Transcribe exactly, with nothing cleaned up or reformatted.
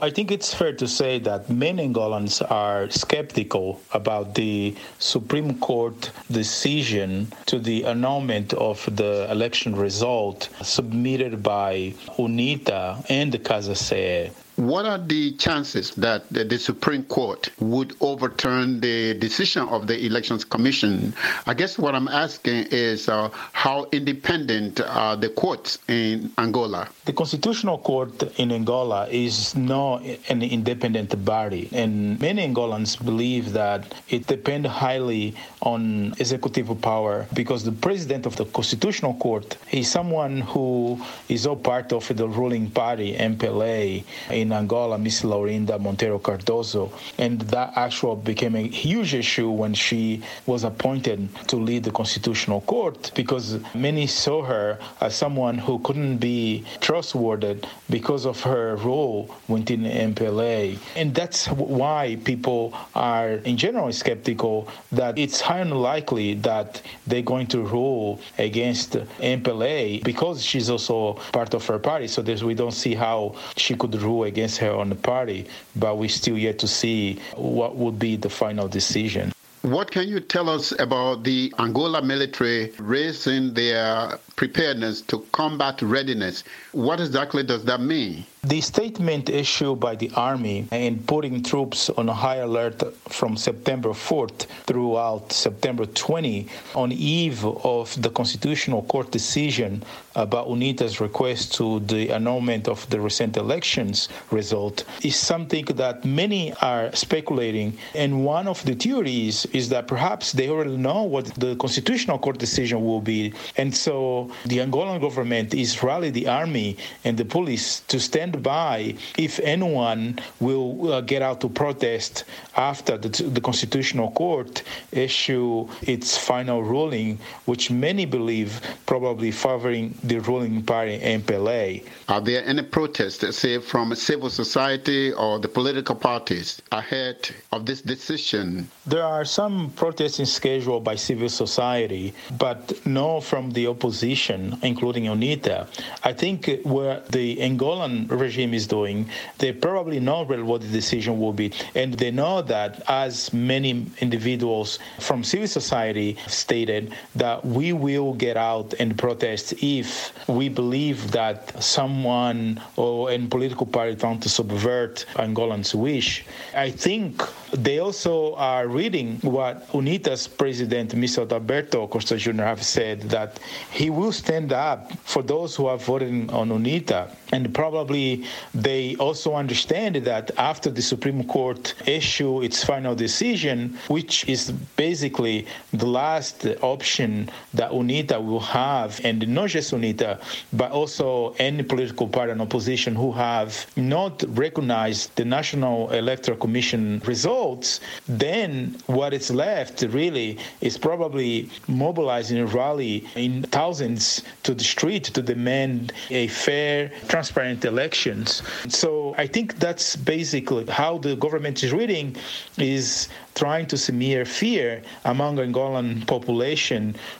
I think it's fair to say that many Angolans are skeptical about the Supreme Court decision to the annulment of the election result submitted by UNITA and the CASACE. What are the chances that the, the Supreme Court would overturn the decision of the Elections Commission? I guess what I'm asking is uh, how independent are the courts in Angola? The Constitutional Court in Angola is not an independent body, and many Angolans believe that it depends highly on executive power because the president of the Constitutional Court is someone who is all part of the ruling party, M P L A, in Angola, Miss Laurinda Monteiro Cardoso, and that actually became a huge issue when she was appointed to lead the Constitutional Court because many saw her as someone who couldn't be trustworthy because of her role within M P L A. And that's why people are in general skeptical that it's highly unlikely that they're going to rule against M P L A because she's also part of her party. So there's, we don't see how she could rule against her on the party, but we still yet to see what would be the final decision. What can you tell us about the Angola military raising their preparedness to combat readiness? What exactly does that mean? The statement issued by the Army in putting troops on high alert from September fourth throughout September twentieth on eve of the Constitutional Court decision about UNITA's request to the annulment of the recent elections result is something that many are speculating. And one of the theories is that perhaps they already know what the Constitutional Court decision will be. And so the Angolan government is rallying the army and the police to stand by if anyone will uh, get out to protest after the, the Constitutional Court issue its final ruling, which many believe probably favoring the ruling party M P L A. Are there any protests, say, from civil society or the political parties ahead of this decision? There are some protesting scheduled by civil society, but no from the opposition, including UNITA. I think where the Angolan regime is doing, they probably know what the decision will be. And they know that, as many individuals from civil society stated, that we will get out and protest if we believe that someone or a political party trying to subvert Angolans' wish. I think they also are reading what UNITA's president, Mister Adalberto Costa Junior, have said, that he will stand up for those who are voting on UNITA. And probably they also understand that after the Supreme Court issue its final decision, which is basically the last option that UNITA will have, and not just UNITA, but also any political party and opposition who have not recognized the National Electoral Commission results, then what is left really is probably mobilizing a rally in thousands to the street to demand a fair, transparent elections. So I think that's basically how the government is reading, is trying to smear fear among Angolan population